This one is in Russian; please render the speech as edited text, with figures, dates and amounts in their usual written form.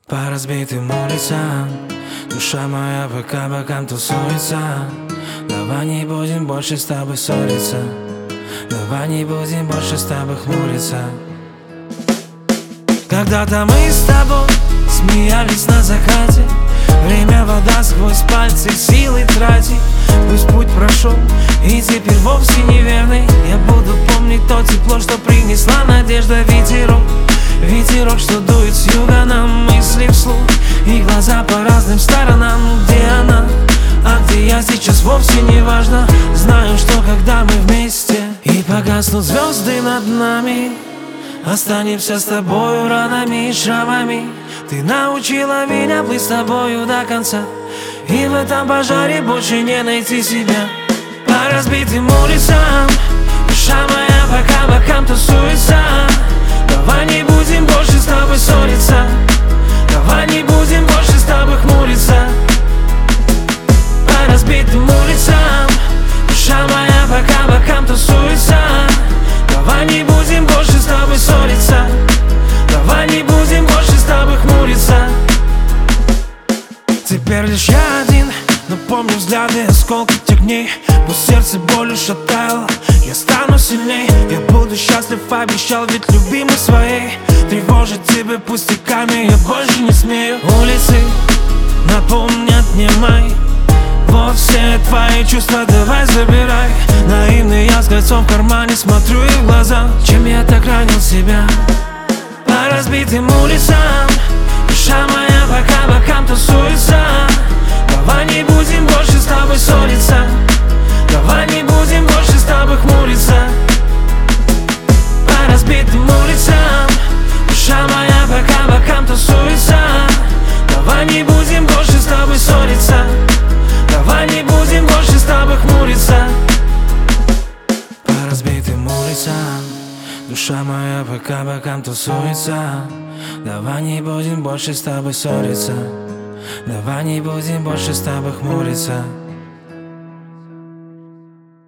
По разбитым улицам душа моя по кабакам тусуется. Давай не будем больше с тобой ссориться. Давай не будем больше с тобой хмуриться. Когда-то мы с тобой смеялись на закате. Время вода сквозь пальцы силы тратит. Пусть путь прошел и теперь вовсе неверный. Я буду помнить то тепло, что принесла надежда. Ветерок, ветерок, что дует с юга на мысли вслух. И глаза по разным сторонам. Где она, а где я сейчас, вовсе не важно. Знаю, что когда мы вместе и погаснут звезды над нами, останемся с тобою ранами и шрамами. Ты научила меня плыть с тобою до конца, и в этом пожаре больше не найти себя. По разбитым улицам душа моя по кабакам тусуется. Давай не будем больше с тобой ссориться. Давай не будем больше с тобой хмуриться. По разбитым улицам душа моя по кабакам тусуется. Давай не будем больше с тобой ссориться. Давай не будем больше с тобой хмуриться. Теперь лишь я один, но помню взгляды, осколки тех дней. Пусть сердце болью шатало, я стану сильней. Я буду счастлив, обещал, ведь любимой своей. Тревожить тебя пустяками я больше не смею. Улицы напомнят мне май. Вот все твои чувства давай забирай. Наивный я с кольцом в кармане смотрю и в глаза. Чем я так ранил себя? По разбитым улицам душа моя по кабакам тусуется. Давай не будем больше с тобой ссориться. Давай не будем больше с тобой хмуриться. По разбитым улицам душа моя по кабакам тусуется. Давай не будем больше с тобой ссориться. Давай не будем больше с тобой хмуриться. По разбитым улицам душа моя по кабакам тусуется. Давай не будем больше с тобой ссориться. Давай не будем больше с тобой хмуриться.